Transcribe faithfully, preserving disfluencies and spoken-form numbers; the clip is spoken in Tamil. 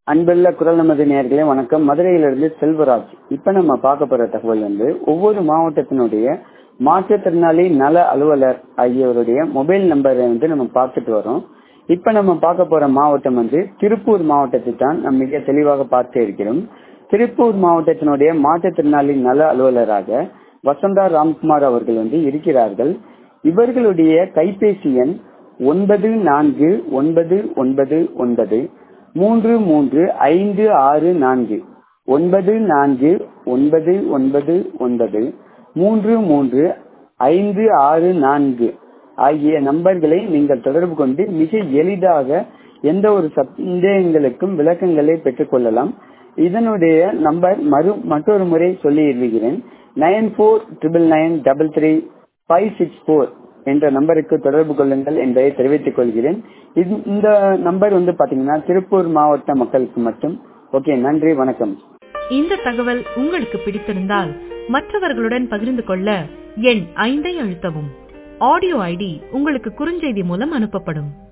அன்புள்ள குரல் நமது நேயர்களே வணக்கம். மதுரையிலிருந்து செல்வராஜ். இப்ப நம்ம பார்க்க போற தகவல் வந்து ஒவ்வொரு மாவட்டத்தினுடைய மாற்றுத்திறனாளி நல அலுவலர் ஆகியோருடைய மொபைல் நம்பரை வந்து நம்ம பார்த்துட்டு வரோம். இப்ப நம்ம பார்க்க போற மாவட்டம் வந்து திருப்பூர் மாவட்டத்தை தான் நம்ம மிக தெளிவாக பார்த்து இருக்கிறோம். திருப்பூர் மாவட்டத்தினுடைய மாற்றுத்திறனாளி நல அலுவலராக வசந்தா ராம்குமார் அவர்கள் வந்து இருக்கிறார்கள். இவர்களுடைய கைபேசி எண் ஒன்பது நான்கு ஒன்பது ஒன்பது ஒன்பது மூன்று மூன்று ஐந்து ஆறு நான்கு ஒன்பது நான்கு ஒன்பது ஒன்பது ஒன்பது மூன்று மூன்று ஐந்து ஆறு நான்கு ஆகிய நம்பர்களை நீங்கள் தொடர்பு கொண்டு மிக எளிதாக எந்த ஒரு சந்தேகங்களுக்கும் விளக்கங்களை பெற்றுக் கொள்ளலாம். இதனுடைய நம்பர் மறு மற்றொரு முறை சொல்லி இருக்கிறேன். Nine four triple nine double three five six four என்ற நம்பருக்கு தொடர்பு கொள்ளுங்கள் என்பதை தெரிவித்துக் கொள்கிறேன். இந்த நம்பர் வந்து பாத்தீங்கன்னா திருப்பூர் மாவட்ட மக்களுக்கு மட்டும். ஓகே, நன்றி, வணக்கம். இந்த தகவல் உங்களுக்கு பிடித்திருந்தால் மற்றவர்களுடன் பகிர்ந்து கொள்ள எண் ஐந்தை அழுத்தவும். ஆடியோ ஐடி உங்களுக்கு குறுஞ்செய்தி மூலம் அனுப்பப்படும்.